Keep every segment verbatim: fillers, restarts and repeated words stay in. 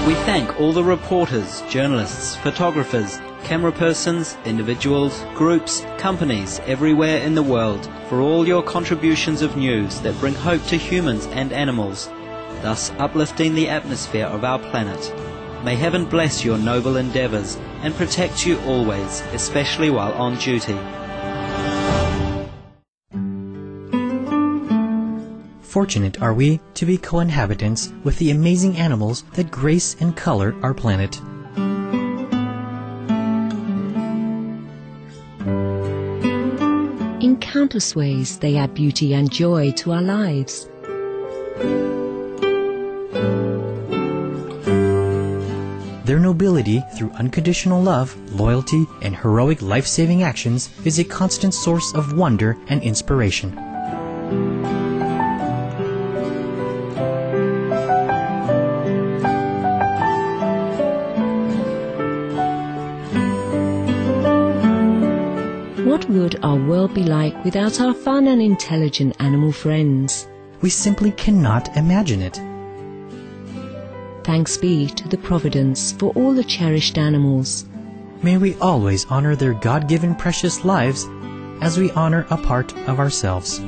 We thank all the reporters, journalists, photographers, camera persons, individuals, groups, companies everywhere in the world for all your contributions of news that bring hope to humans and animals, thus uplifting the atmosphere of our planet. May heaven bless your noble endeavours and protect you always, especially while on duty. Fortunate are we to be co-inhabitants with the amazing animals that grace and color our planet. In countless ways, they add beauty and joy to our lives. Their nobility through unconditional love, loyalty, and heroic life-saving actions is a constant source of wonder and inspiration. What would our world be like without our fun and intelligent animal friends? We simply cannot imagine it. Thanks be to the Providence for all the cherished animals. May we always honor their God-given precious lives as we honor a part of ourselves.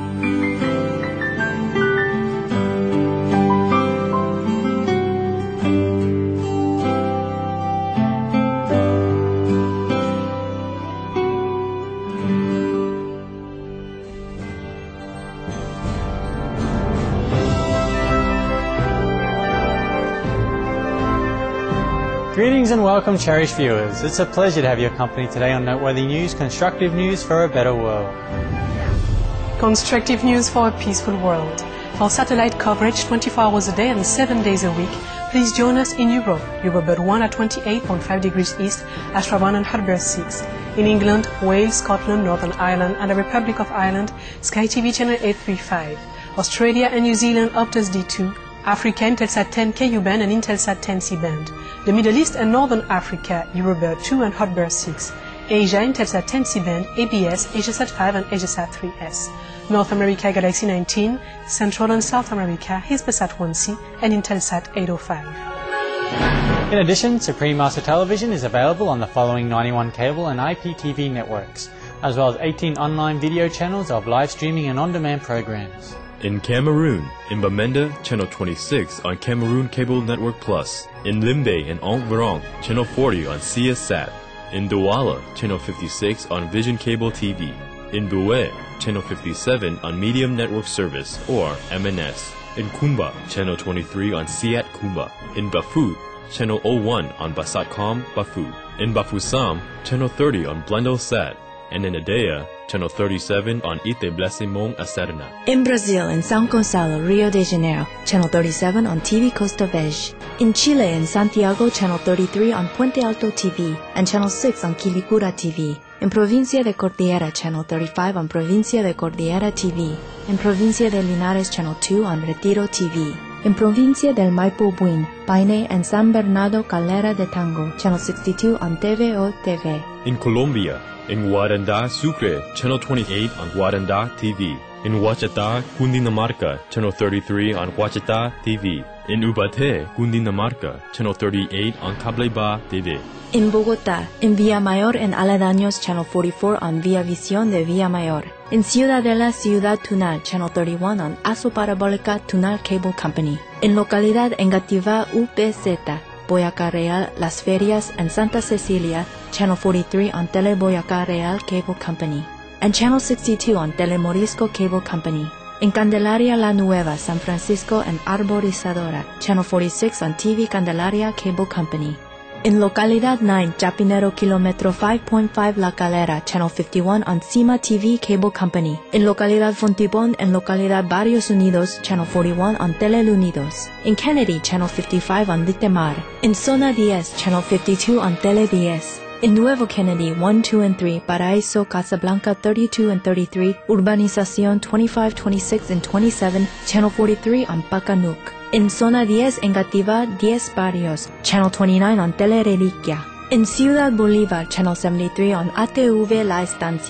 Greetings and welcome, cherished viewers. It's a pleasure to have your company today on Noteworthy News, constructive news for a better world. Constructive news for a peaceful world. For satellite coverage twenty-four hours a day and seven days a week, please join us in Europe, Eurobird one at twenty-eight point five degrees east, Astra one and Hotbird six. In England, Wales, Scotland, Northern Ireland and the Republic of Ireland, Sky T V channel eight thirty-five. Australia and New Zealand, Optus D two. Africa, Intelsat ten Ku band and Intelsat ten C band. The Middle East and Northern Africa, Eurobird two and Hotbird six. Asia, Intelsat ten C band, A B S, AsiaSat five and AsiaSat three S. North America, Galaxy nineteen. Central and South America, Hispasat one C and Intelsat eight oh five. In addition, Supreme Master Television is available on the following ninety-one cable and I P T V networks, as well as eighteen online video channels of live streaming and on-demand programs. In Cameroon, in Bamenda, channel twenty-six on Cameroon Cable Network Plus. In Limbe and Ongverong, channel forty on C S Sat. In Douala, channel fifty-six on Vision Cable T V. In Boué, channel fifty-seven on Medium Network Service, or M N S. In Kumba, channel twenty-three on Siat Kumba. In Bafut, channel oh one on Basatcom Bafut. In Bafoussam, channel thirty on Blendosat. And in Adea, channel thirty-seven on Ite Blessimong Acerna. In Brazil, in São Gonçalo, Rio de Janeiro, channel thirty-seven on T V Costa Verde. In Chile, in Santiago, channel thirty-three on Puente Alto T V and channel six on Quilicura T V. In Provincia de Cordillera, channel thirty-five on Provincia de Cordillera T V. In Provincia de Linares, channel two on Retiro T V. In Provincia del Maipo Buin, Paine and San Bernardo Calera de Tango, channel sixty-two on T V O T V. In Colombia, in Guaranda, Sucre, channel twenty-eight on Guaranda T V. In Huachata, Cundinamarca, channel thirty-three on Huachata T V. In Ubaté, Cundinamarca, channel thirty-eight on Cableba T V. In Bogotá, in Villamayor and Aledaños, channel forty-four on Via Visión de Villamayor. In Ciudadela, Ciudad Tunal, channel thirty-one on Aso Parabólica Tunal Cable Company. In Localidad Engativá U P Z, Boyacá Real, Las Ferias and Santa Cecilia, channel forty-three on Tele Boyacá Real Cable Company. And channel sixty-two on Tele Morisco Cable Company. In Candelaria La Nueva, San Francisco and Arborizadora, channel forty-six on T V Candelaria Cable Company. In Localidad nine, Chapinero Kilometro five point five La Calera, channel fifty-one on Cima T V Cable Company. In Localidad Fontibón and Localidad Barrios Unidos, channel forty-one on Tele Unidos. In Kennedy, channel fifty-five on Litemar. In Zona ten, channel fifty-two on Tele ten. In Nuevo Kennedy, one, two, and three, Paraíso, Casablanca thirty-two and thirty-three, Urbanización twenty-five, twenty-six, and twenty-seven, channel forty-three on Pacanuc. In Zona ten, Engativá ten Barrios, channel twenty-nine on Tele Reliquia. In Ciudad Bolívar, channel seventy-three on A T V La Estancia.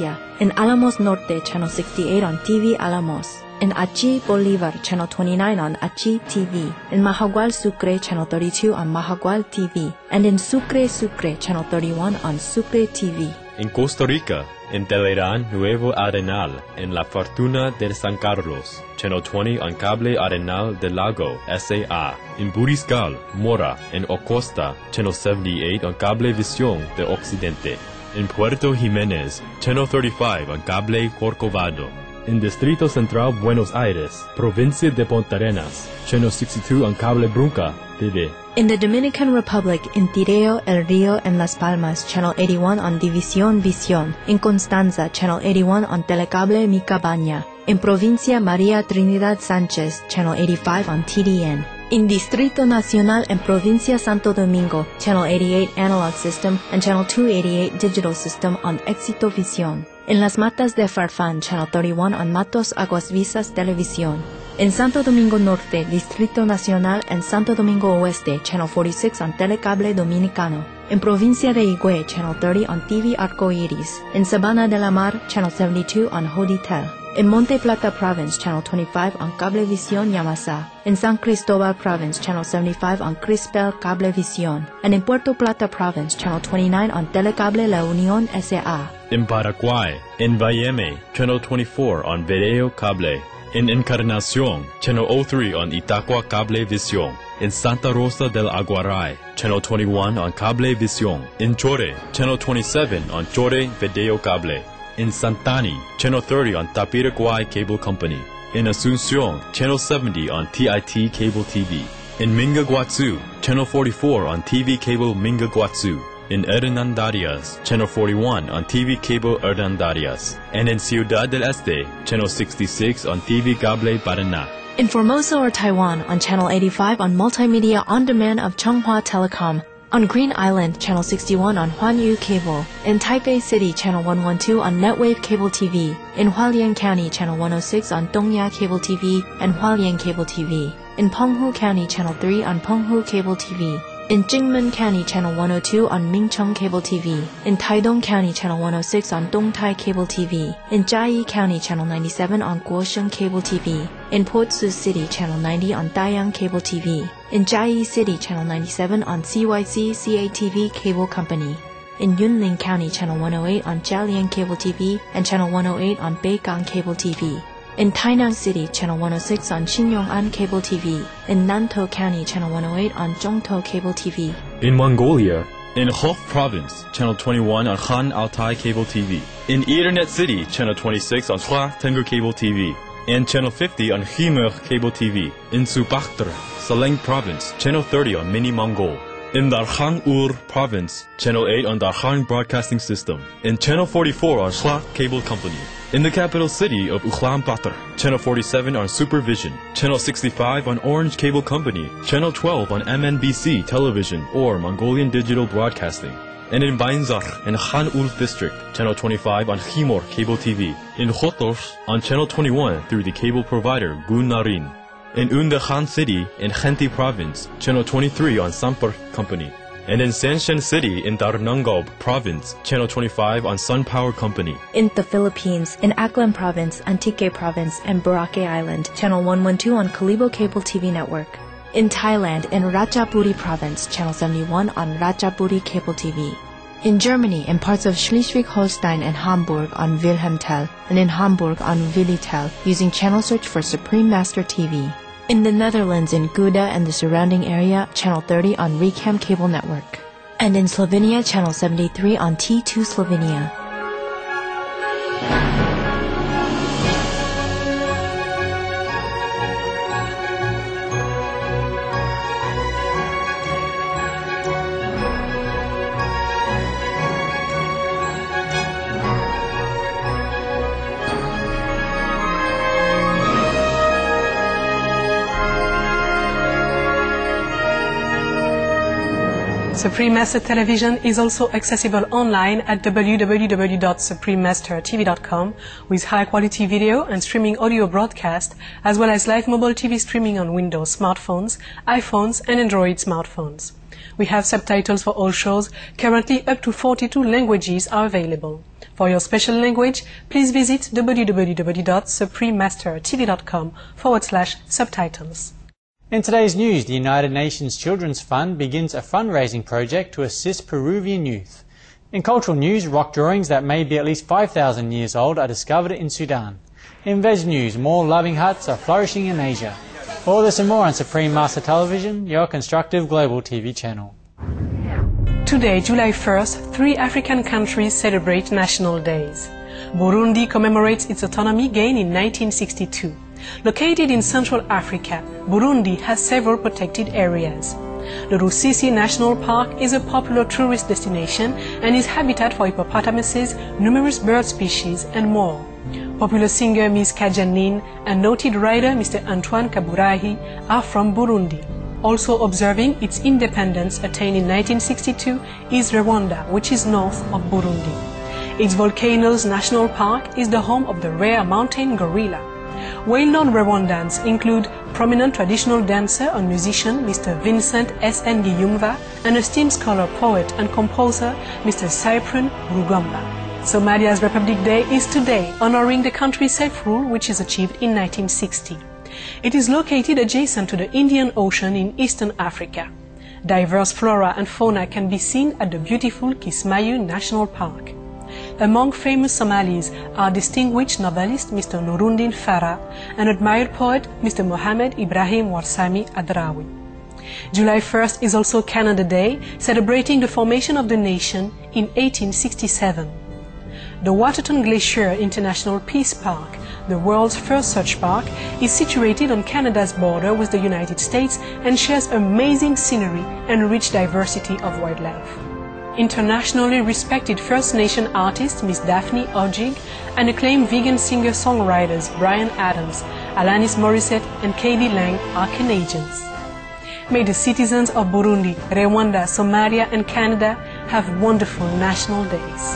In Alamos Norte, channel sixty-eight on T V Alamos. In Achi Bolivar, channel twenty-nine on Achi T V. In Mahagual Sucre, channel thirty-two on Mahagual T V. And in Sucre Sucre, channel thirty-one on Sucre T V. In Costa Rica, in Telerán Nuevo Arenal, in La Fortuna de San Carlos, channel twenty on Cable Arenal del Lago, S A A. In Buriscal, Mora, in Ocosta, channel seventy-eight on Cable Visión de Occidente. In Puerto Jiménez, channel thirty-five on Cable Corcovado. In Distrito Central Buenos Aires, Provincia de Puntarenas, channel sixty-two on Cable Brunca T V. In the Dominican Republic, in Tireo, El Rio, and Las Palmas, channel eighty-one on División Visión. In Constanza, channel eighty-one on Telecable Mi Cabaña. In Provincia María Trinidad Sánchez, channel eighty-five on T D N. In Distrito Nacional and Provincia Santo Domingo, channel eighty-eight analog system and channel two eighty-eight digital system on Éxito Visión. In Las Matas de Farfán, channel thirty-one on Matos Aguas Visas Televisión. In Santo Domingo Norte, Distrito Nacional and Santo Domingo Oeste, channel forty-six on Telecable Dominicano. In Provincia de Higüey, channel thirty on T V Arcoiris. In Sabana de la Mar, channel seventy-two on Hoditel. In Monte Plata Province, channel twenty-five on Cablevisión Yamasa. In San Cristobal Province, channel seventy-five on Crispel Cablevisión. And in Puerto Plata Province, channel twenty-nine on Telecable La Unión S A. In Paraguay, in Bayeme, channel twenty-four on Video Cable. In Encarnación, channel oh three on Itacua Cablevisión. In Santa Rosa del Aguaray, channel twenty-one on Cablevisión. In Chore, channel twenty-seven on Chore Video Cable. In Santani, channel thirty on Tapiraguay Cable Company. In Asunción, channel seventy on T I T Cable T V. In Mingaguazú, channel forty-four on T V Cable Mingaguazú. In Hernandarias, channel forty-one on T V Cable Hernandarias. And in Ciudad del Este, channel sixty-six on T V Cable Paraná. In Formosa or Taiwan, on channel eighty-five on Multimedia On Demand of Chunghwa Telecom. On Green Island, channel sixty-one on Huanyu Cable. In Taipei City, channel one twelve on Netwave Cable T V. In Hualien County, channel one oh six on Dongya Cable T V and Hualien Cable T V. In Penghu County, channel three on Penghu Cable T V. In Jingmen County, channel one oh two on Mingcheng Cable T V. In Taidong County, channel one oh six on Dongtai Cable T V. In Jiayi County, channel ninety-seven on Guosheng Cable T V. In Port-Sus City, channel ninety on Dayang Cable T V. In Jiayi City, channel ninety-seven on C Y C C A T V Cable Company. In Yunlin County, channel one oh eight on Jialian Cable T V and channel one oh eight on Beigang Cable T V. In Tainan City, channel one oh six on Xinyongan Cable T V. In Nantou County, channel one oh eight on Zhongtou Cable T V. In Mongolia, in Hof Province, channel twenty-one on Han Altai Cable T V. In Ethernet City, channel twenty-six on Hua Tengu Cable T V. And channel fifty on Khmer Cable T V. In Subaktra, Saleng Province, channel thirty on Mini Mongol. In Darkhan Ur Province, channel eight on Darkhan Broadcasting System. In channel forty-four on Hua Cable Company. In the capital city of Ulaanbaatar, channel forty-seven on Supervision, channel sixty-five on Orange Cable Company, channel twelve on M N B C Television or Mongolian Digital Broadcasting. And in Bainzar and Han Ulf District, channel twenty-five on Khimor Cable T V. In Khotos on channel twenty-one through the cable provider Gun Narin. In Unda Khan City in Khenti Province, channel twenty-three on Sampur Company. And in Sanshan City in Darnangob Province, channel twenty-five on Sun Power Company. In the Philippines, in Aklan Province, Antique Province, and Boracay Island, channel one twelve on Kalibo Cable T V Network. In Thailand, in Ratchaburi Province, channel seventy-one on Ratchaburi Cable T V. In Germany, in parts of Schleswig-Holstein and Hamburg on Wilhelmtel, and in Hamburg on Willitel, using channel search for Supreme Master T V. In the Netherlands, in Gouda and the surrounding area, channel thirty on Recam Cable Network. And in Slovenia, channel seventy-three on T two Slovenia. Supreme Master Television is also accessible online at w w w dot supreme master t v dot com with high-quality video and streaming audio broadcast, as well as live mobile T V streaming on Windows smartphones, iPhones, and Android smartphones. We have subtitles for all shows. Currently, up to forty-two languages are available. For your special language, please visit w w w dot supreme master t v dot com forward slash subtitles. In today's news, the United Nations Children's Fund begins a fundraising project to assist Peruvian youth. In cultural news, rock drawings that may be at least five thousand years old are discovered in Sudan. In veg news, more loving huts are flourishing in Asia. All this and more on Supreme Master Television, your constructive global T V channel. Today, July first, three African countries celebrate national days. Burundi commemorates its autonomy gained in nineteen sixty-two. Located in Central Africa, Burundi has several protected areas. The Rusizi National Park is a popular tourist destination and is habitat for hippopotamuses, numerous bird species, and more. Popular singer Miss Kajanine and noted writer Mister Antoine Kaburahi are from Burundi. Also observing its independence attained in nineteen sixty-two is Rwanda, which is north of Burundi. Its Volcanoes National Park is the home of the rare mountain gorilla. Well-known Rwandans include prominent traditional dancer and musician Mister Vincent S. Ngiyumva and esteemed scholar, poet and composer Mister Cyprian Rugomba. Somalia's Republic Day is today, honoring the country's self-rule which is achieved in nineteen sixty. It is located adjacent to the Indian Ocean in eastern Africa. Diverse flora and fauna can be seen at the beautiful Kismayu National Park. Among famous Somalis are distinguished novelist Mister Nuruddin Farah and admired poet Mister Mohammed Ibrahim Warsami Adrawi. July first is also Canada Day, celebrating the formation of the nation in eighteen sixty-seven. The Waterton Glacier International Peace Park, the world's first such park, is situated on Canada's border with the United States and shares amazing scenery and rich diversity of wildlife. Internationally respected First Nation artist Miss Daphne Ojig and acclaimed vegan singer-songwriters Bryan Adams, Alanis Morissette and Katie Lang are Canadians. May the citizens of Burundi, Rwanda, Somalia and Canada have wonderful national days.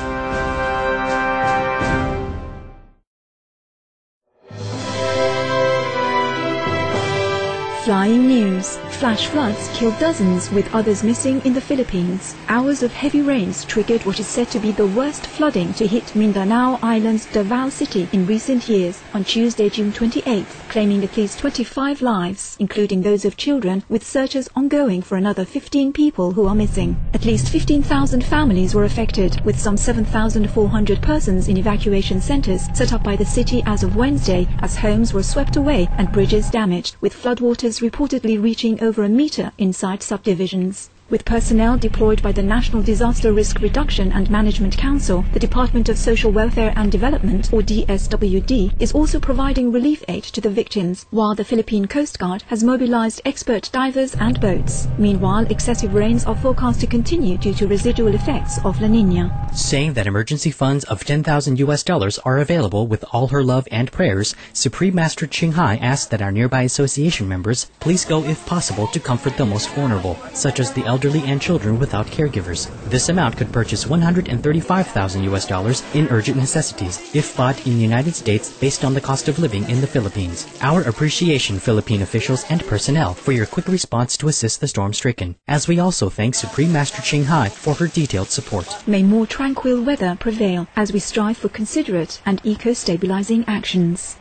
Flying news. Flash floods killed dozens with others missing in the Philippines. Hours of heavy rains triggered what is said to be the worst flooding to hit Mindanao Island's Davao City in recent years on Tuesday, June twenty-eighth, claiming at least twenty-five lives, including those of children, with searches ongoing for another fifteen people who are missing. At least fifteen thousand families were affected, with some seven thousand four hundred persons in evacuation centers set up by the city as of Wednesday, as homes were swept away and bridges damaged, with floodwaters reportedly reaching over a meter inside subdivisions. With personnel deployed by the National Disaster Risk Reduction and Management Council, the Department of Social Welfare and Development, or D S W D, is also providing relief aid to the victims, while the Philippine Coast Guard has mobilized expert divers and boats. Meanwhile, excessive rains are forecast to continue due to residual effects of La Niña. Saying that emergency funds of ten thousand U S dollars are available with all her love and prayers, Supreme Master Ching Hai asked that our nearby association members please go if possible to comfort the most vulnerable, such as the elderly and children without caregivers. This amount could purchase one hundred thirty-five thousand U S dollars in urgent necessities, if bought in the United States based on the cost of living in the Philippines. Our appreciation, Philippine officials and personnel, for your quick response to assist the storm-stricken, as we also thank Supreme Master Ching Hai for her detailed support. May more tranquil weather prevail as we strive for considerate and eco-stabilizing actions.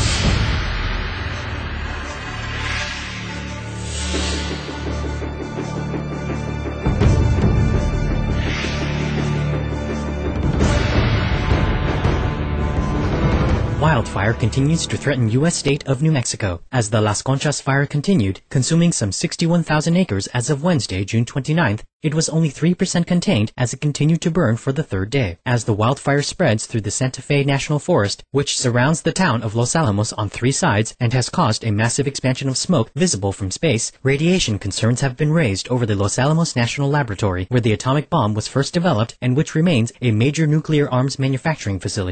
Wildfire continues to threaten U S state of New Mexico as the Las Conchas fire continued, consuming some sixty-one thousand acres as of Wednesday, June twenty-ninth. It was only three percent contained as it continued to burn for the third day. As the wildfire spreads through the Santa Fe National Forest, which surrounds the town of Los Alamos on three sides and has caused a massive expansion of smoke visible from space, radiation concerns have been raised over the Los Alamos National Laboratory, where the atomic bomb was first developed and which remains a major nuclear arms manufacturing facility.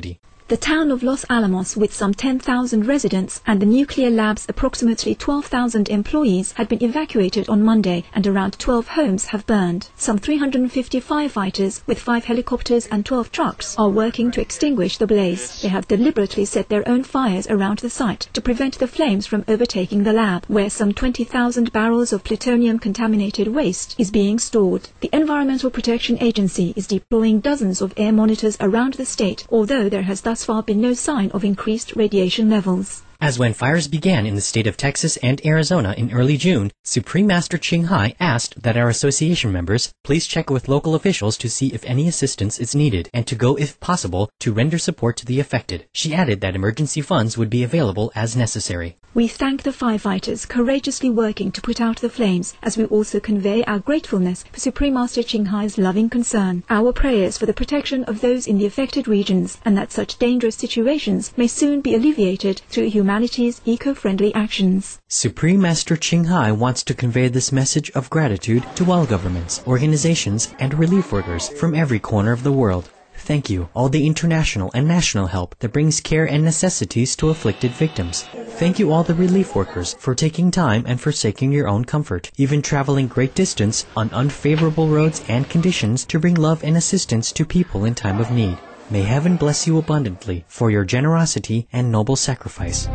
The town of Los Alamos, with some ten thousand residents, and the nuclear lab's approximately twelve thousand employees had been evacuated on Monday, and around twelve homes have burned. Some three hundred fifty firefighters, with five helicopters and twelve trucks, are working to extinguish the blaze. They have deliberately set their own fires around the site to prevent the flames from overtaking the lab, where some twenty thousand barrels of plutonium-contaminated waste is being stored. The Environmental Protection Agency is deploying dozens of air monitors around the state, although there has thus far been no sign of increased radiation levels. As when fires began in the state of Texas and Arizona in early June, Supreme Master Ching Hai asked that our association members please check with local officials to see if any assistance is needed and to go, if possible, to render support to the affected. She added that emergency funds would be available as necessary. We thank the firefighters courageously working to put out the flames, as we also convey our gratefulness for Supreme Master Ching Hai's loving concern, our prayers for the protection of those in the affected regions, and that such dangerous situations may soon be alleviated through humanity's eco-friendly actions. Supreme Master Ching Hai wants to convey this message of gratitude to all governments, organizations, and relief workers from every corner of the world. Thank you, all the international and national help that brings care and necessities to afflicted victims. Thank you all the relief workers for taking time and forsaking your own comfort, even traveling great distance on unfavorable roads and conditions to bring love and assistance to people in time of need. May heaven bless you abundantly for your generosity and noble sacrifice.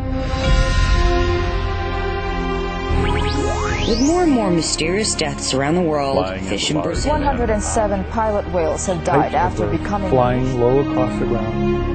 With more and more mysterious deaths around the world, flying fish in Brazil. one hundred seven pilot whales have died after becoming... Flying low across the ground.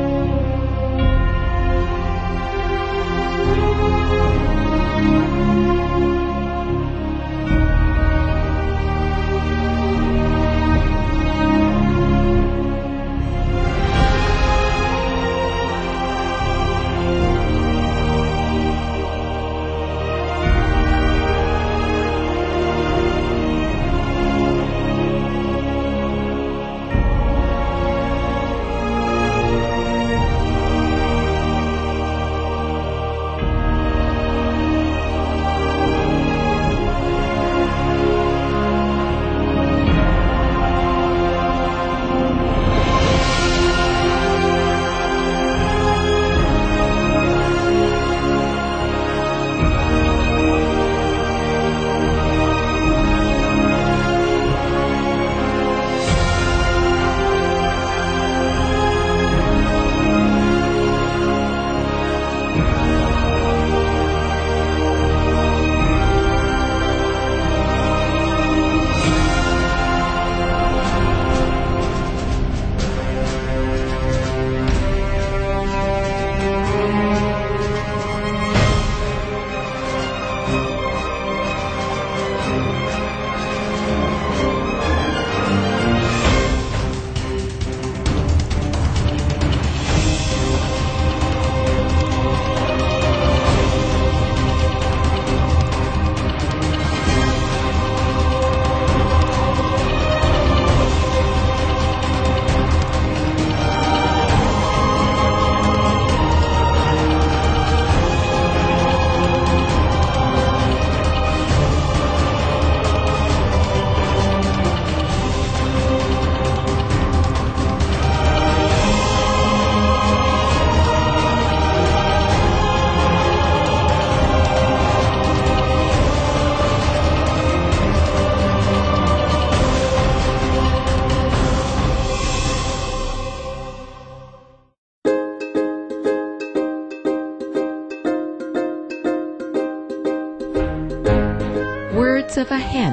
Words of a hen.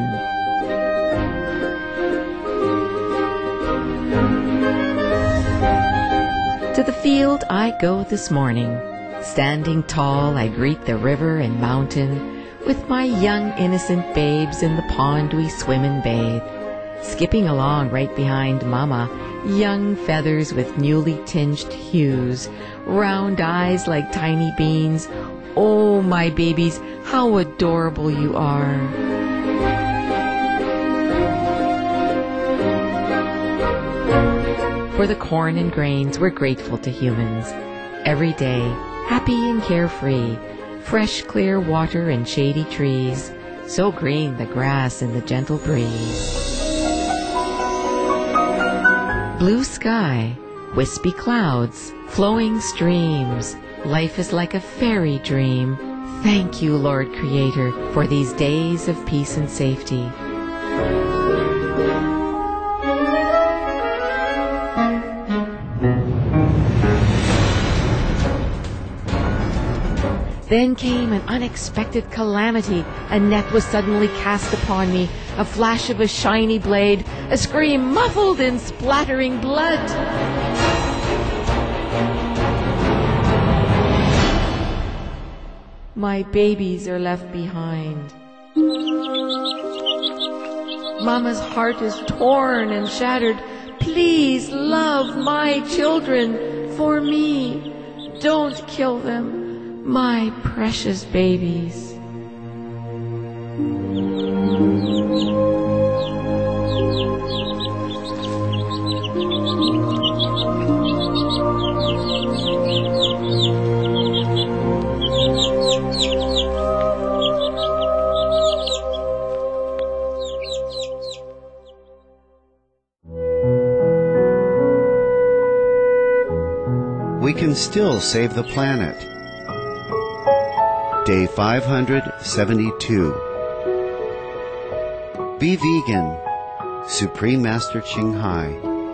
To the field I go this morning. Standing tall, I greet the river and mountain. With my young innocent babes in the pond we swim and bathe. Skipping along right behind Mama, young feathers with newly tinged hues, round eyes like tiny beans. Oh, my babies, how adorable you are. For the corn and grains, we're grateful to humans. Every day, happy and carefree, fresh, clear water and shady trees, so green the grass in the gentle breeze. Blue sky, wispy clouds, flowing streams. Life is like a fairy dream. Thank you, Lord Creator, for these days of peace and safety. Then came an unexpected calamity. A net was suddenly cast upon me, a flash of a shiny blade, a scream muffled in splattering blood. My babies are left behind. Mama's heart is torn and shattered. Please love my children for me. Don't kill them. My precious babies. We can still save the planet. Day five hundred seventy-two. Be vegan. Supreme Master Ching Hai.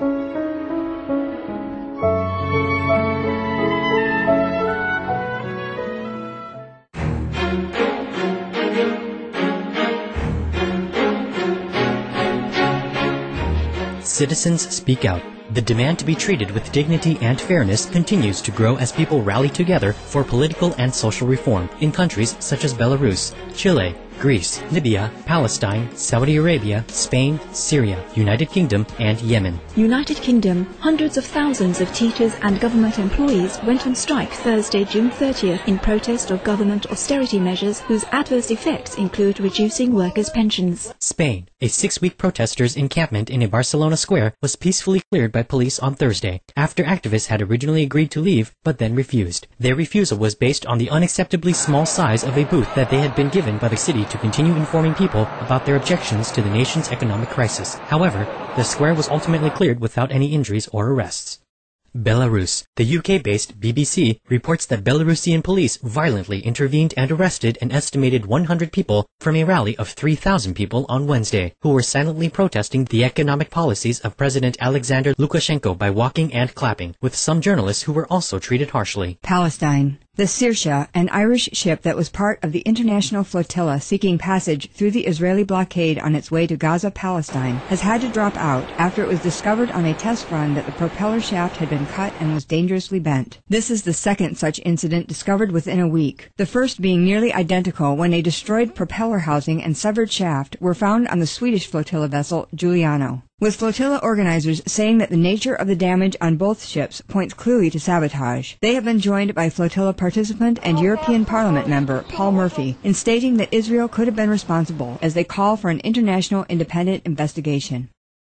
Citizens speak out. The demand to be treated with dignity and fairness continues to grow as people rally together for political and social reform in countries such as Belarus, Chile, Greece, Libya, Palestine, Saudi Arabia, Spain, Syria, United Kingdom, and Yemen. United Kingdom, hundreds of thousands of teachers and government employees went on strike Thursday, June thirtieth, in protest of government austerity measures whose adverse effects include reducing workers' pensions. Spain, a six-week protesters' encampment in a Barcelona square was peacefully cleared by police on Thursday, after activists had originally agreed to leave, but then refused. Their refusal was based on the unacceptably small size of a booth that they had been given by the city to continue informing people about their objections to the nation's economic crisis. However, the square was ultimately cleared without any injuries or arrests. Belarus. The U K-based B B C reports that Belarusian police violently intervened and arrested an estimated one hundred people from a rally of three thousand people on Wednesday, who were silently protesting the economic policies of President Alexander Lukashenko by walking and clapping, with some journalists who were also treated harshly. Palestine. The Saoirse, an Irish ship that was part of the international flotilla seeking passage through the Israeli blockade on its way to Gaza, Palestine, has had to drop out after it was discovered on a test run that the propeller shaft had been cut and was dangerously bent. This is the second such incident discovered within a week, the first being nearly identical when a destroyed propeller housing and severed shaft were found on the Swedish flotilla vessel Giuliano, with flotilla organizers saying that the nature of the damage on both ships points clearly to sabotage. They have been joined by flotilla participant and European Parliament member Paul Murphy in stating that Israel could have been responsible, as they call for an international independent investigation.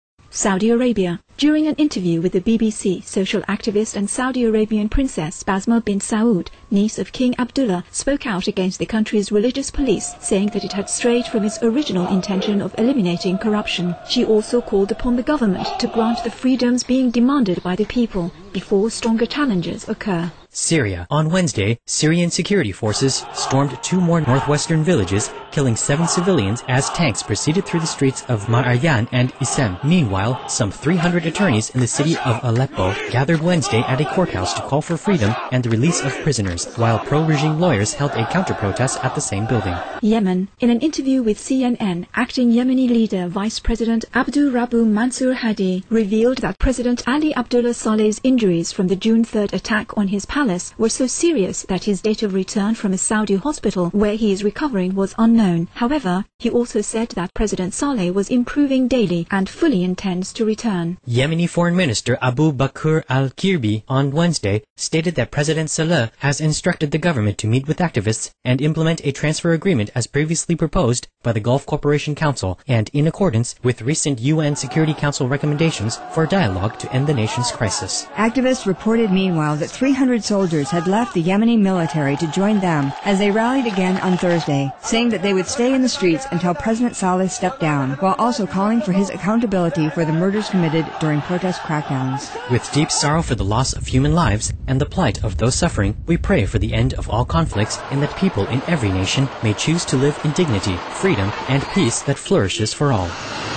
Saudi Arabia. During an interview with the B B C, social activist and Saudi Arabian princess Basma bin Saud, niece of King Abdullah, spoke out against the country's religious police, saying that it had strayed from its original intention of eliminating corruption. She also called upon the government to grant the freedoms being demanded by the people before stronger challenges occur. Syria. On Wednesday, Syrian security forces stormed two more northwestern villages, killing seven civilians as tanks proceeded through the streets of Ma'aryan and Isem. Meanwhile, some three hundred attorneys in the city of Aleppo gathered Wednesday at a courthouse to call for freedom and the release of prisoners, while pro-regime lawyers held a counter-protest at the same building. Yemen. In an interview with C N N, acting Yemeni leader Vice President Abdu Rabu Mansour Hadi revealed that President Ali Abdullah Saleh's injuries from the June third attack on his palace were so serious that his date of return from a Saudi hospital where he is recovering was unknown. However, he also said that President Saleh was improving daily and fully intends to return. Yemeni Foreign Minister Abu Bakr al-Kirbi on Wednesday stated that President Saleh has instructed the government to meet with activists and implement a transfer agreement as previously proposed by the Gulf Cooperation Council and in accordance with recent U N Security Council recommendations for dialogue to end the nation's crisis. Activists reported meanwhile that three hundred soldiers had left the Yemeni military to join them as they rallied again on Thursday, saying that they would stay in the streets until President Saleh stepped down, while also calling for his accountability for the murders committed during protest crackdowns. With deep sorrow for the loss of human lives and the plight of those suffering, we pray for the end of all conflicts and that people in every nation may choose to live in dignity, freedom, and peace that flourishes for all.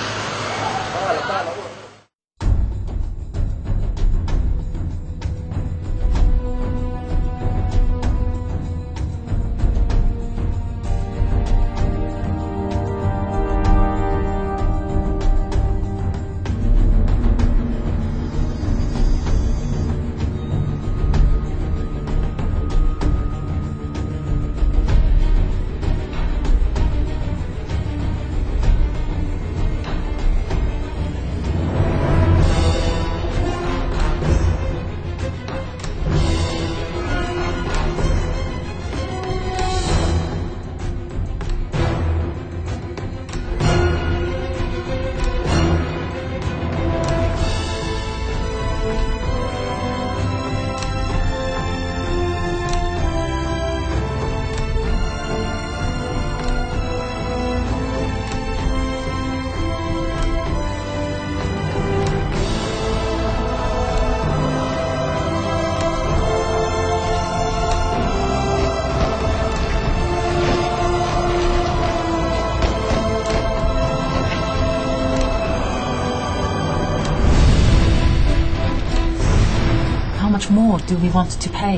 More do we want to pay?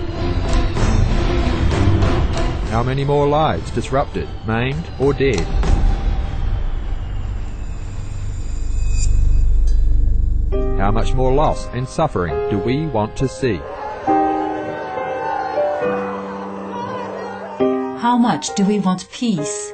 How many more lives disrupted, maimed, or dead? How much more loss and suffering do we want to see? How much do we want peace?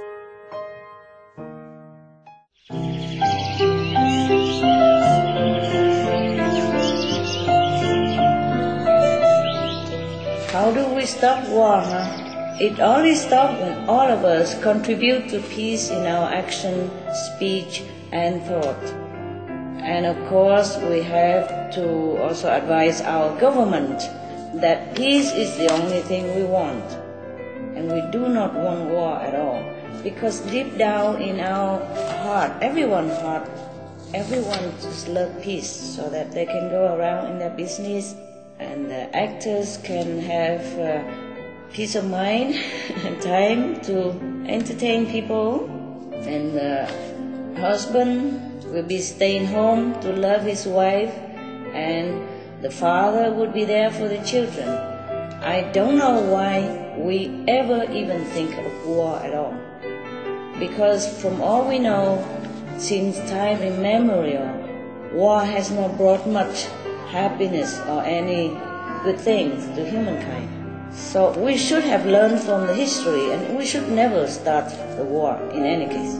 How do we stop war, huh? It only stops when all of us contribute to peace in our action, speech, and thought. And of course, we have to also advise our government that peace is the only thing we want. And we do not want war at all. Because deep down in our heart, everyone's heart, everyone just loves peace so that they can go around in their business and the actors can have uh, peace of mind and time to entertain people, and the husband will be staying home to love his wife, and the father would be there for the children. I don't know why we ever even think of war at all, because from all we know, since time immemorial, war has not brought much happiness or any good things to humankind. So we should have learned from the history, and we should never start the war in any case.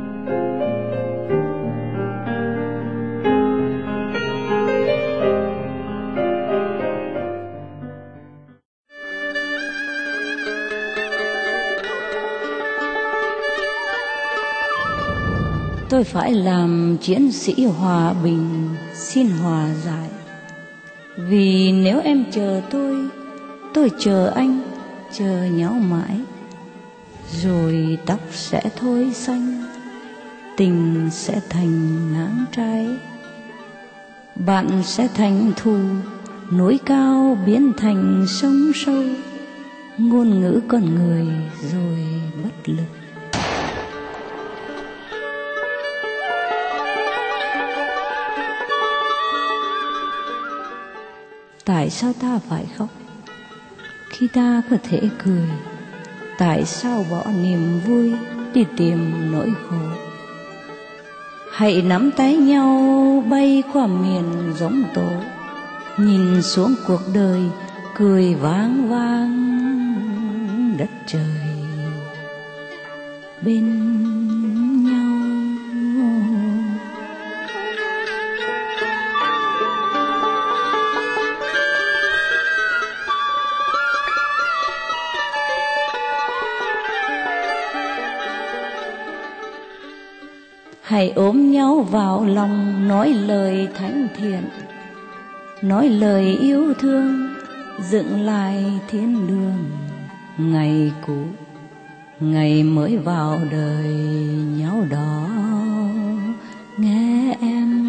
Tôi phải làm chiến sĩ hòa bình, xin hòa giải. Vì nếu em chờ tôi, tôi chờ anh, chờ nhau mãi. Rồi tóc sẽ thôi xanh, tình sẽ thành nắng trái. Bạn sẽ thành thù, núi cao biến thành sông sâu. Ngôn ngữ con người rồi bất lực. Tại sao ta phải khóc khi ta có thể cười? Tại sao bỏ niềm vui đi tìm nỗi khổ? Hãy nắm tay nhau bay qua miền gióng tổ, nhìn xuống cuộc đời cười vang vang đất trời bên nhau. Hãy ôm nhau vào lòng, nói lời thánh thiện, nói lời yêu thương, dựng lại thiên đường ngày cũ, ngày mới vào đời nhau đó nghe em.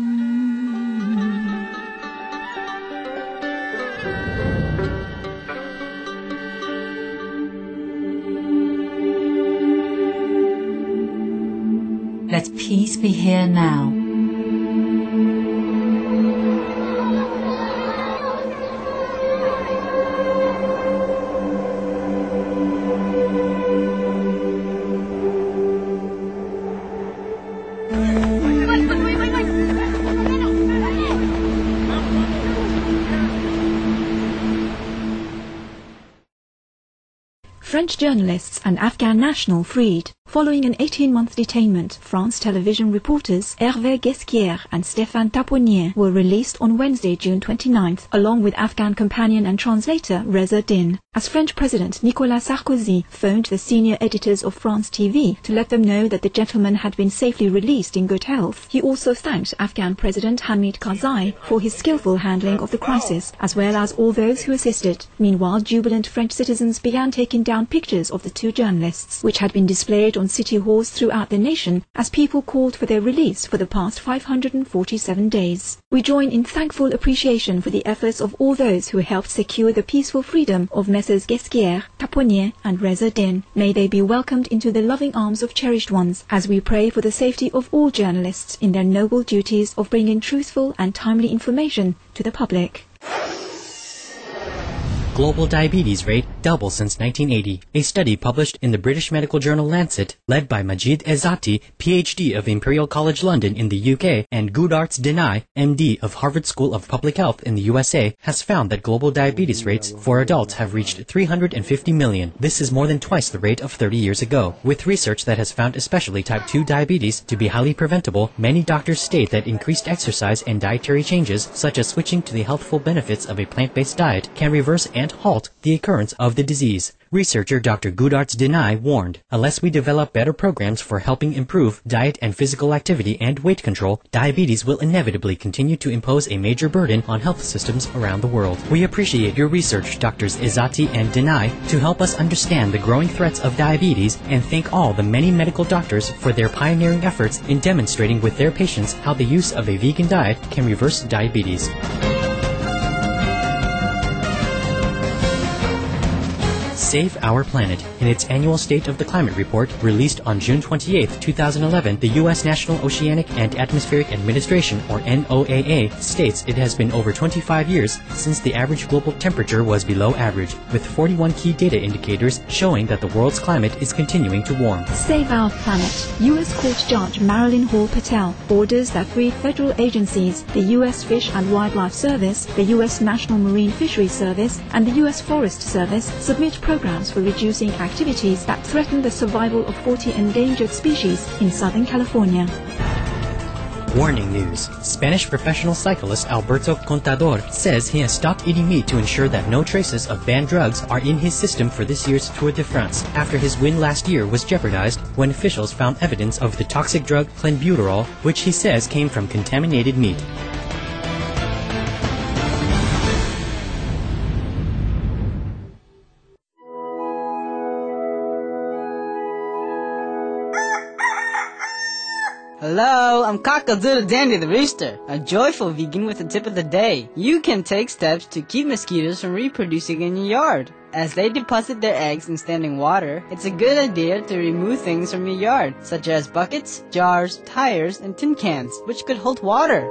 Let peace be here now. French journalists and Afghan national freed. Following an eighteen-month detainment, France television reporters Hervé Guesquière and Stéphane Taponnier were released on Wednesday, June twenty-ninth, along with Afghan companion and translator Reza Din. As French President Nicolas Sarkozy phoned the senior editors of France T V to let them know that the gentlemen had been safely released in good health, he also thanked Afghan President Hamid Karzai for his skillful handling of the crisis, as well as all those who assisted. Meanwhile, jubilant French citizens began taking down pictures of the two journalists, which had been displayed on city halls throughout the nation as people called for their release for the past five hundred forty-seven days. We join in thankful appreciation for the efforts of all those who helped secure the peaceful freedom of Messrs Guesquière, Taponnier and Reza Din. May they be welcomed into the loving arms of cherished ones, as we pray for the safety of all journalists in their noble duties of bringing truthful and timely information to the public. Global diabetes rate double since nineteen eighty. A study published in the British medical journal Lancet, led by Majid Ezzati, P H D of Imperial College London in the U K, and Goudarts Denai, M D of Harvard School of Public Health in the U S A, has found that global diabetes rates for adults have reached three hundred fifty million. This is more than twice the rate of thirty years ago. With research that has found especially type two diabetes to be highly preventable, many doctors state that increased exercise and dietary changes, such as switching to the healthful benefits of a plant-based diet, can reverse and halt the occurrence of the disease. Researcher Doctor Goudarts Denai warned, unless we develop better programs for helping improve diet and physical activity and weight control, diabetes will inevitably continue to impose a major burden on health systems around the world. We appreciate your research, Doctors Ezzati and Denai, to help us understand the growing threats of diabetes, and thank all the many medical doctors for their pioneering efforts in demonstrating with their patients how the use of a vegan diet can reverse diabetes. Save Our Planet. In its annual State of the Climate report, released on June twenty-eighth, two thousand eleven, the U S National Oceanic and Atmospheric Administration, or N O A A, states it has been over twenty-five years since the average global temperature was below average, with forty-one key data indicators showing that the world's climate is continuing to warm. Save Our Planet. U S Court Judge Marilyn Hall Patel orders that three federal agencies, the U S Fish and Wildlife Service, the U S National Marine Fisheries Service, and the U S Forest Service, submit programs for reducing activities that threaten the survival of forty endangered species in Southern California. Warning news. Spanish professional cyclist Alberto Contador says he has stopped eating meat to ensure that no traces of banned drugs are in his system for this year's Tour de France, after his win last year was jeopardized when officials found evidence of the toxic drug clenbuterol, which he says came from contaminated meat. Hello, I'm Cockle-Doodle Dandy the Rooster, a joyful vegan with a tip of the day. You can take steps to keep mosquitoes from reproducing in your yard. As they deposit their eggs in standing water, it's a good idea to remove things from your yard, such as buckets, jars, tires, and tin cans, which could hold water.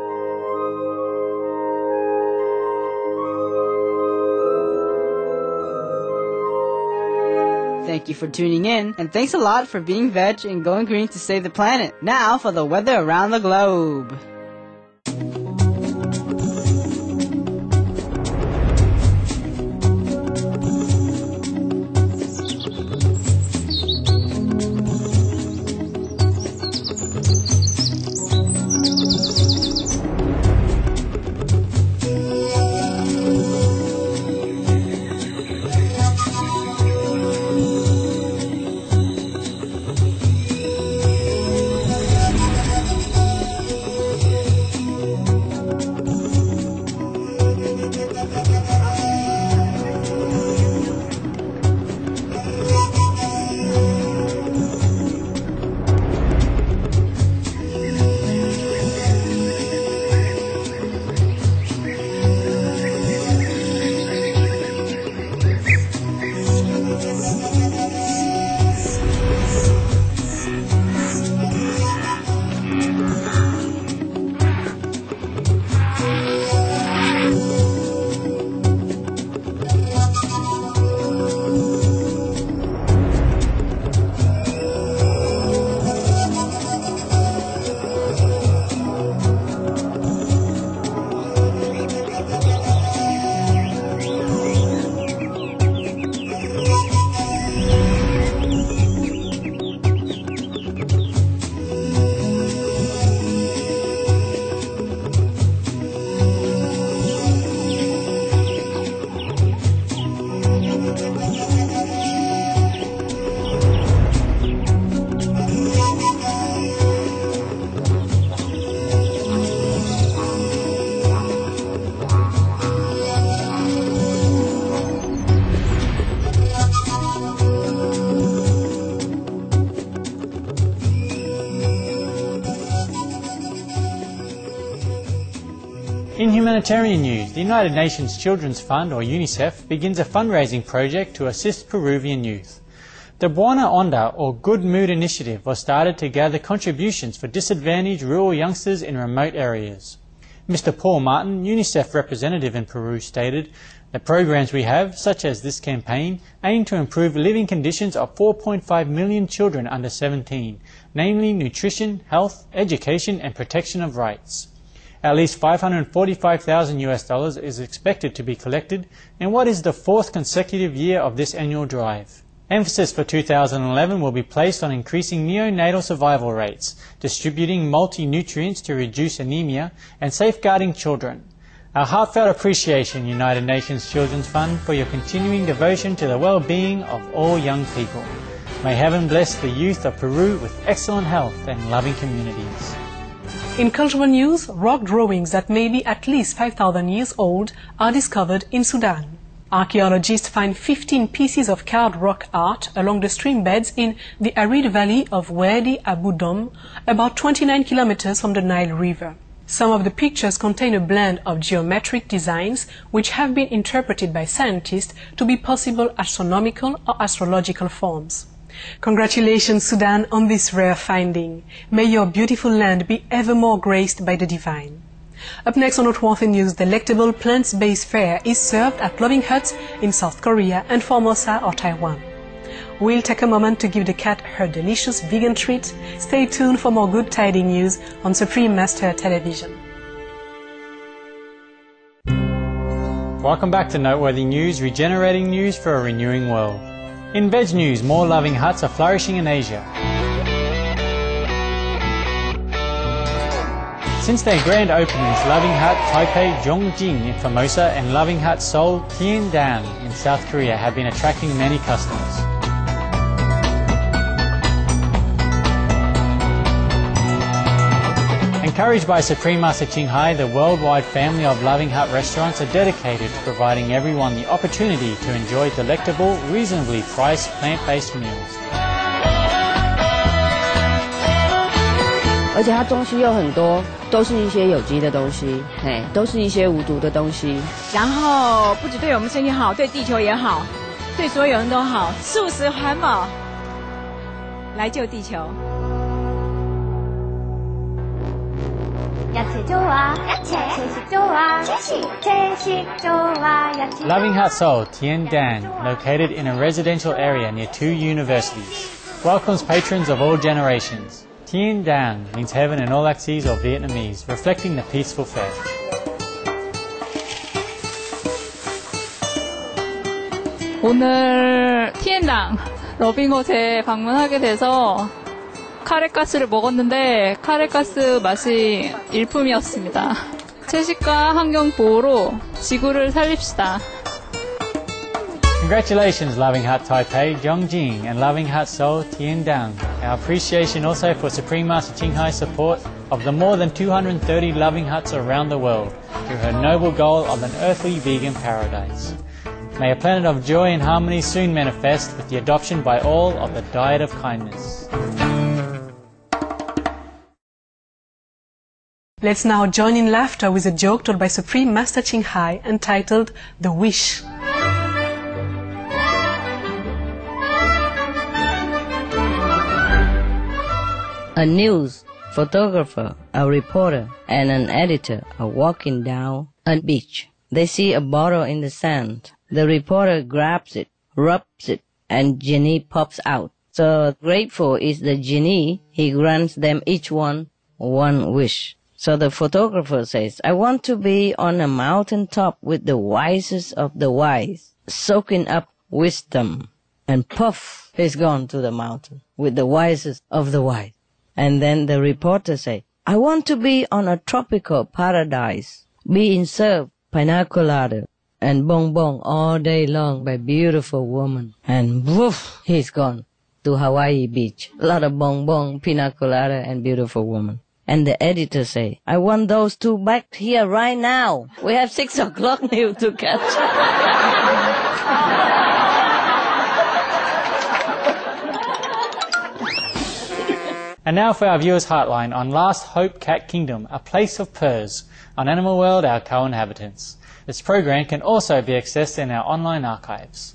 Thank you for tuning in, and thanks a lot for being veg and going green to save the planet. Now for the weather around the globe. humanitarian news, the United Nations Children's Fund, or UNICEF, begins a fundraising project to assist Peruvian youth. The Buona Onda, or Good Mood Initiative, was started to gather contributions for disadvantaged rural youngsters in remote areas. Mister Paul Martin, UNICEF representative in Peru, stated, "The programs we have, such as this campaign, aim to improve living conditions of four point five million children under seventeen, namely nutrition, health, education and protection of rights." At least five hundred forty-five thousand U S dollars is expected to be collected in what is the fourth consecutive year of this annual drive. Emphasis for two thousand eleven will be placed on increasing neonatal survival rates, distributing multi-nutrients to reduce anemia, and safeguarding children. Our heartfelt appreciation, United Nations Children's Fund, for your continuing devotion to the well-being of all young people. May heaven bless the youth of Peru with excellent health and loving communities. In cultural news, rock drawings that may be at least five thousand years old are discovered in Sudan. Archaeologists find fifteen pieces of carved rock art along the stream beds in the arid valley of Wadi Abu Dom, about twenty-nine kilometers from the Nile River. Some of the pictures contain a blend of geometric designs which have been interpreted by scientists to be possible astronomical or astrological forms. Congratulations, Sudan, on this rare finding. May your beautiful land be ever more graced by the divine. Up next on Noteworthy News, delectable plants-based fare is served at Loving Huts in South Korea and Formosa or Taiwan. We'll take a moment to give the cat her delicious vegan treat. Stay tuned for more good tiding news on Supreme Master Television. Welcome back to Noteworthy News, regenerating news for a renewing world. In veg news, more Loving Huts are flourishing in Asia. Since their grand openings, Loving Hut Taipei Zhongjing in Formosa and Loving Hut Seoul Tiendan in South Korea have been attracting many customers. Encouraged by Supreme Master Ching Hai, the worldwide family of Loving Hut restaurants are dedicated to providing everyone the opportunity to enjoy delectable, reasonably priced plant-based meals. 而且它东西又很多，都是一些有机的东西，嘿，都是一些无毒的东西。 然后不只对我们身体好，对地球也好，对所有人都好，素食环保，来救地球。 Loving Hut Seoul Tiendan, located in a residential area near two universities, welcomes patrons of all generations. Tien Dan means heaven in Olaxese or Vietnamese, reflecting the peaceful faith. 오늘 티엔당 러빙헛에 방문하게 돼서 카레가스를 먹었는데 카레가스 맛이 일품이었습니다. 채식과 환경 보호로 지구를 살립시다. Congratulations, Loving Hut Taipei Zhongjing and Loving Hut Seoul Tiendang. Our appreciation also for Supreme Master Ching Hai's support of the more than two hundred thirty Loving Huts around the world through her noble goal of an earthly vegan paradise. May a planet of joy and harmony soon manifest with the adoption by all of the diet of kindness. Let's now join in laughter with a joke told by Supreme Master Ching Hai entitled The Wish. A news photographer, a reporter, and an editor are walking down a beach. They see a bottle in the sand. The reporter grabs it, rubs it, and genie pops out. So grateful is the genie, he grants them each one one wish. So the photographer says, I want to be on a mountain top with the wisest of the wise, soaking up wisdom. And puff, he's gone to the mountain with the wisest of the wise. And then the reporter say, I want to be on a tropical paradise, being served pina colada and bonbon all day long by beautiful women. And woof, he's gone to Hawaii beach. A lot of bonbon, pina colada, and beautiful women. And the editor say, I want those two back here right now. We have six o'clock news to catch. And now for our viewers' Heartline on Last Hope Cat Kingdom, a place of purrs, on Animal World, our co-inhabitants. This program can also be accessed in our online archives.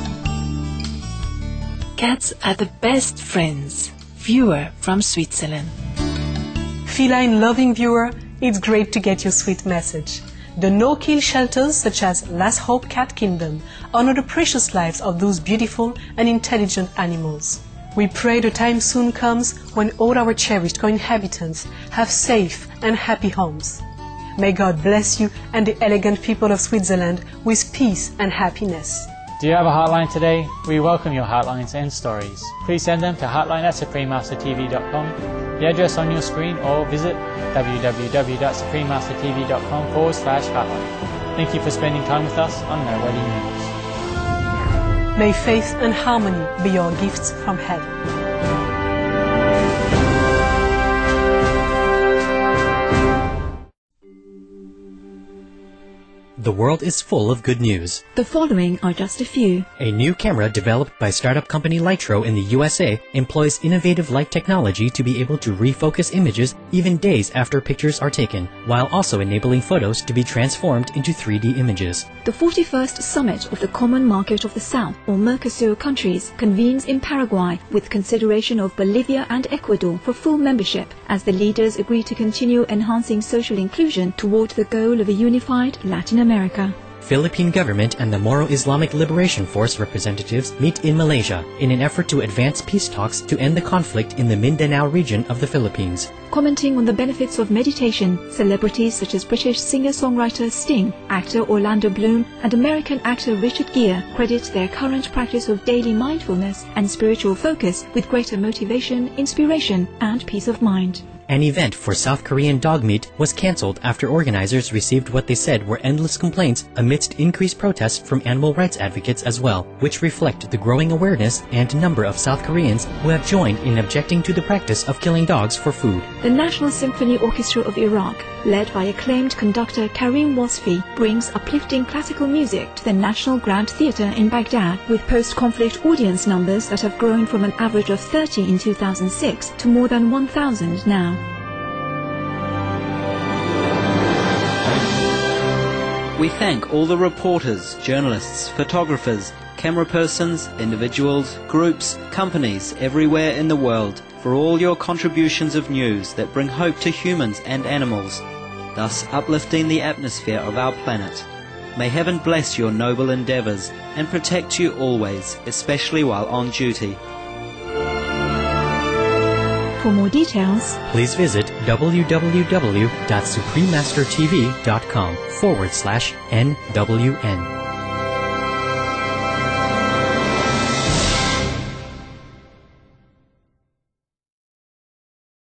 Cats are the best friends. Viewer from Switzerland. Feline-loving viewer, it's great to get your sweet message. The no-kill shelters such as Last Hope Cat Kingdom honor the precious lives of those beautiful and intelligent animals. We pray the time soon comes when all our cherished co-inhabitants have safe and happy homes. May God bless you and the elegant people of Switzerland with peace and happiness. Do you have a heartline today? We welcome your heartlines and stories. Please send them to heartline at supreme master t v dot com, the address on your screen, or visit w w w dot supreme master t v dot com forward slash heartline. Thank you for spending time with us on Nobody News. May faith and harmony be your gifts from heaven. The world is full of good news. The following are just a few. A new camera developed by startup company Lytro in the U S A employs innovative light technology to be able to refocus images even days after pictures are taken, while also enabling photos to be transformed into three D images. The forty-first Summit of the Common Market of the South, or Mercosur countries, convenes in Paraguay with consideration of Bolivia and Ecuador for full membership, as the leaders agree to continue enhancing social inclusion toward the goal of a unified Latin America. America. Philippine government and the Moro Islamic Liberation Force representatives meet in Malaysia in an effort to advance peace talks to end the conflict in the Mindanao region of the Philippines. Commenting on the benefits of meditation, celebrities such as British singer-songwriter Sting, actor Orlando Bloom, and American actor Richard Gere credit their current practice of daily mindfulness and spiritual focus with greater motivation, inspiration, and peace of mind. An event for South Korean dog meat was cancelled after organizers received what they said were endless complaints amidst increased protests from animal rights advocates as well, which reflect the growing awareness and number of South Koreans who have joined in objecting to the practice of killing dogs for food. The National Symphony Orchestra of Iraq, led by acclaimed conductor Karim Wasfi, brings uplifting classical music to the National Grand Theatre in Baghdad, with post-conflict audience numbers that have grown from an average of thirty in two thousand six to more than one thousand now. We thank all the reporters, journalists, photographers, camera persons, individuals, groups, companies everywhere in the world for all your contributions of news that bring hope to humans and animals, thus uplifting the atmosphere of our planet. May heaven bless your noble endeavours and protect you always, especially while on duty. For more details, please visit w w w dot supreme master t v dot com forward slash N W N.